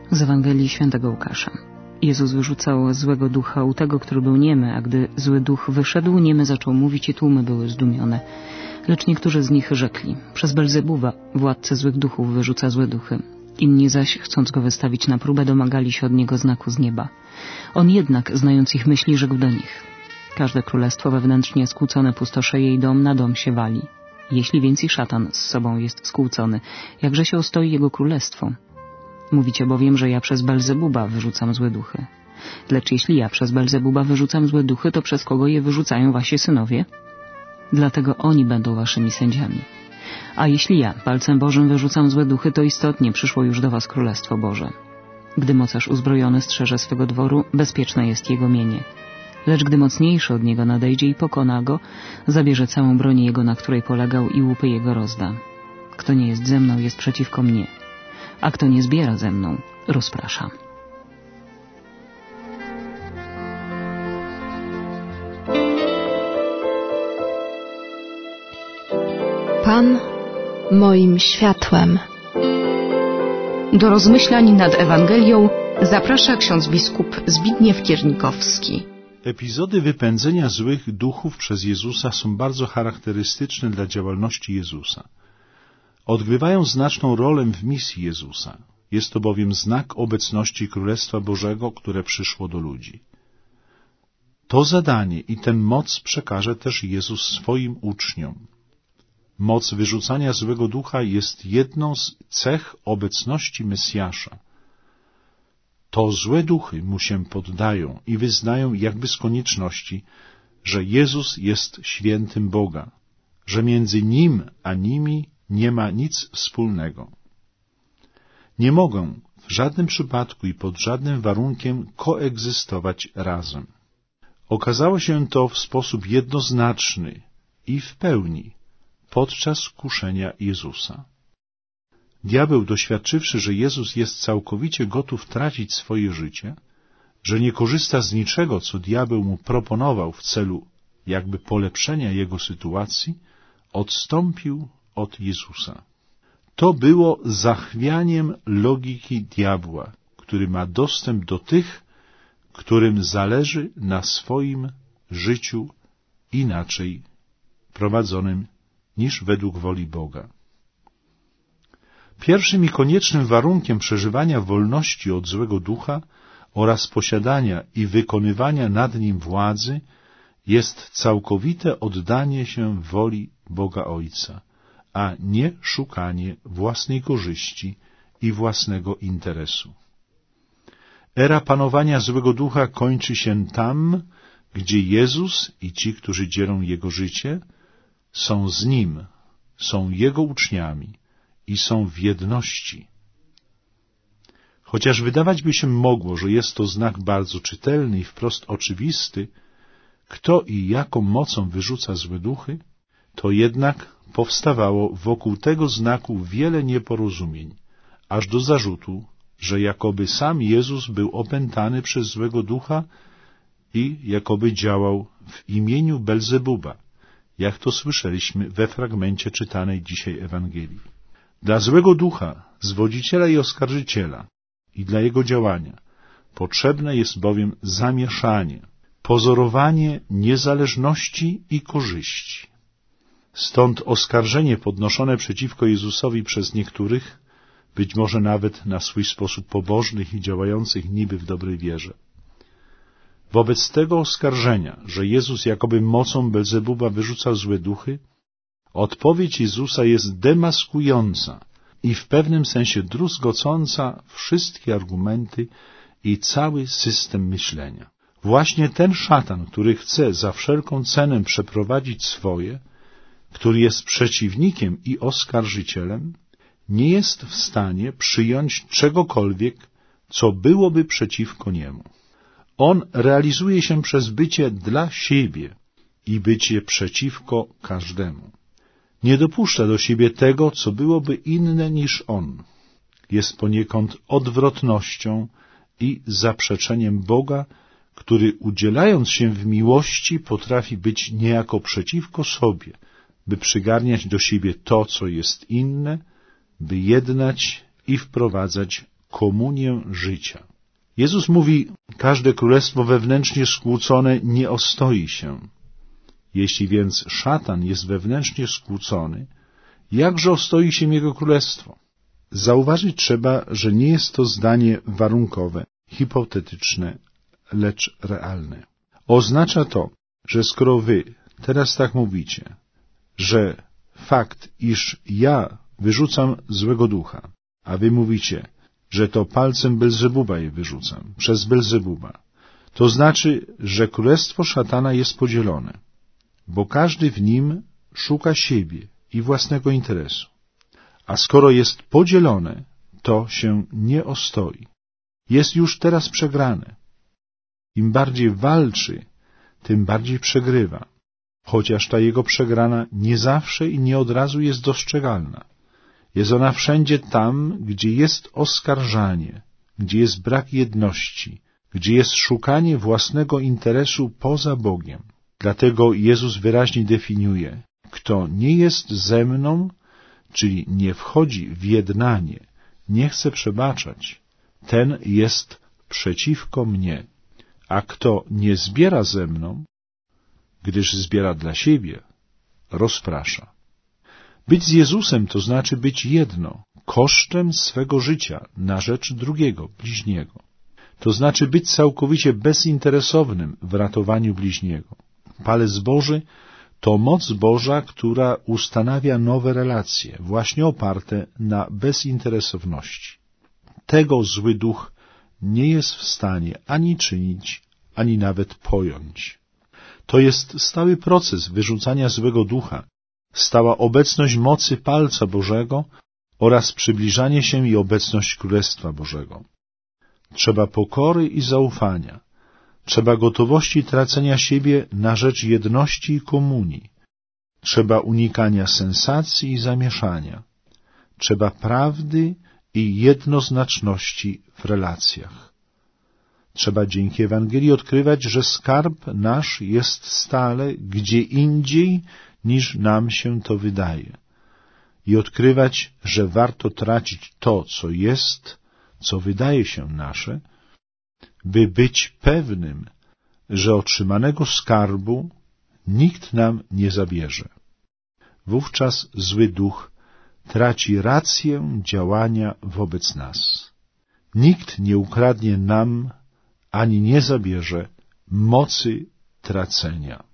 Z Ewangelii Świętego Łukasza. Jezus wyrzucał złego ducha u tego, który był niemy, a gdy zły duch wyszedł, niemy zaczął mówić i tłumy były zdumione. Lecz niektórzy z nich rzekli: przez Belzebuba, władcę złych duchów, wyrzuca złe duchy. Inni zaś, chcąc go wystawić na próbę, domagali się od niego znaku z nieba. On jednak, znając ich myśli, rzekł do nich: każde królestwo wewnętrznie skłócone pustoszeje i dom na dom się wali. Jeśli więc i szatan z sobą jest skłócony, jakże się ostoi jego królestwo? Mówicie bowiem, że ja przez Belzebuba wyrzucam złe duchy. Lecz jeśli ja przez Belzebuba wyrzucam złe duchy, to przez kogo je wyrzucają wasi synowie? Dlatego oni będą waszymi sędziami. A jeśli ja palcem Bożym wyrzucam złe duchy, to istotnie przyszło już do was Królestwo Boże. Gdy mocarz uzbrojony strzeże swego dworu, bezpieczne jest jego mienie. Lecz gdy mocniejszy od niego nadejdzie i pokona go, zabierze całą broń jego, na której polegał, i łupy jego rozda. Kto nie jest ze mną, jest przeciwko mnie, a kto nie zbiera ze mną, rozprasza. Pan moim światłem. Do rozmyślań nad Ewangelią zaprasza ksiądz biskup Zbigniew Kiernikowski. Epizody wypędzenia złych duchów przez Jezusa są bardzo charakterystyczne dla działalności Jezusa. Odgrywają znaczną rolę w misji Jezusa. Jest to bowiem znak obecności Królestwa Bożego, które przyszło do ludzi. To zadanie i tę moc przekaże też Jezus swoim uczniom. Moc wyrzucania złego ducha jest jedną z cech obecności Mesjasza. To złe duchy mu się poddają i wyznają jakby z konieczności, że Jezus jest świętym Boga, że między Nim a nimi nie ma nic wspólnego. Nie mogą w żadnym przypadku i pod żadnym warunkiem koegzystować razem. Okazało się to w sposób jednoznaczny i w pełni podczas kuszenia Jezusa. Diabeł, doświadczywszy, że Jezus jest całkowicie gotów tracić swoje życie, że nie korzysta z niczego, co diabeł mu proponował w celu jakby polepszenia jego sytuacji, odstąpił od Jezusa. To było zachwianiem logiki diabła, który ma dostęp do tych, którym zależy na swoim życiu inaczej prowadzonym niż według woli Boga. Pierwszym i koniecznym warunkiem przeżywania wolności od złego ducha oraz posiadania i wykonywania nad nim władzy jest całkowite oddanie się woli Boga Ojca, a nie szukanie własnej korzyści i własnego interesu. Era panowania złego ducha kończy się tam, gdzie Jezus i ci, którzy dzielą Jego życie, są z Nim, są Jego uczniami i są w jedności. Chociaż wydawać by się mogło, że jest to znak bardzo czytelny i wprost oczywisty, kto i jaką mocą wyrzuca złe duchy, to jednak powstawało wokół tego znaku wiele nieporozumień, aż do zarzutu, że jakoby sam Jezus był opętany przez złego ducha i jakoby działał w imieniu Belzebuba, jak to słyszeliśmy we fragmencie czytanej dzisiaj Ewangelii. Dla złego ducha, zwodziciela i oskarżyciela i dla jego działania potrzebne jest bowiem zamieszanie, pozorowanie niezależności i korzyści. Stąd oskarżenie podnoszone przeciwko Jezusowi przez niektórych, być może nawet na swój sposób pobożnych i działających niby w dobrej wierze. Wobec tego oskarżenia, że Jezus jakoby mocą Belzebuba wyrzucał złe duchy, odpowiedź Jezusa jest demaskująca i w pewnym sensie druzgocąca wszystkie argumenty i cały system myślenia. Właśnie ten szatan, który chce za wszelką cenę przeprowadzić swoje, który jest przeciwnikiem i oskarżycielem, nie jest w stanie przyjąć czegokolwiek, co byłoby przeciwko niemu. On realizuje się przez bycie dla siebie i bycie przeciwko każdemu. Nie dopuszcza do siebie tego, co byłoby inne niż on. Jest poniekąd odwrotnością i zaprzeczeniem Boga, który udzielając się w miłości potrafi być niejako przeciwko sobie, by przygarniać do siebie to, co jest inne, by jednać i wprowadzać komunię życia. Jezus mówi, każde królestwo wewnętrznie skłócone nie ostoi się. Jeśli więc szatan jest wewnętrznie skłócony, jakże ostoi się jego królestwo? Zauważyć trzeba, że nie jest to zdanie warunkowe, hipotetyczne, lecz realne. Oznacza to, że skoro wy teraz tak mówicie, że fakt, iż ja wyrzucam złego ducha, a wy mówicie, że to palcem Belzebuba je wyrzucam, przez Belzebuba, to znaczy, że królestwo szatana jest podzielone, bo każdy w nim szuka siebie i własnego interesu. A skoro jest podzielone, to się nie ostoi. Jest już teraz przegrane. Im bardziej walczy, tym bardziej przegrywa, chociaż ta jego przegrana nie zawsze i nie od razu jest dostrzegalna. Jest ona wszędzie tam, gdzie jest oskarżanie, gdzie jest brak jedności, gdzie jest szukanie własnego interesu poza Bogiem. Dlatego Jezus wyraźnie definiuje, kto nie jest ze mną, czyli nie wchodzi w jednanie, nie chce przebaczać, ten jest przeciwko mnie. A kto nie zbiera ze mną, gdyż zbiera dla siebie, rozprasza. Być z Jezusem to znaczy być jedno, kosztem swego życia na rzecz drugiego, bliźniego. To znaczy być całkowicie bezinteresownym w ratowaniu bliźniego. Palec Boży to moc Boża, która ustanawia nowe relacje, właśnie oparte na bezinteresowności. Tego zły duch nie jest w stanie ani czynić, ani nawet pojąć. To jest stały proces wyrzucania złego ducha, stała obecność mocy palca Bożego oraz przybliżanie się i obecność Królestwa Bożego. Trzeba pokory i zaufania, trzeba gotowości tracenia siebie na rzecz jedności i komunii, trzeba unikania sensacji i zamieszania, trzeba prawdy i jednoznaczności w relacjach. Trzeba dzięki Ewangelii odkrywać, że skarb nasz jest stale gdzie indziej niż nam się to wydaje i odkrywać, że warto tracić to, co jest, co wydaje się nasze, by być pewnym, że otrzymanego skarbu nikt nam nie zabierze. Wówczas zły duch traci rację działania wobec nas. Nikt nie ukradnie nam ani nie zabierze mocy tracenia.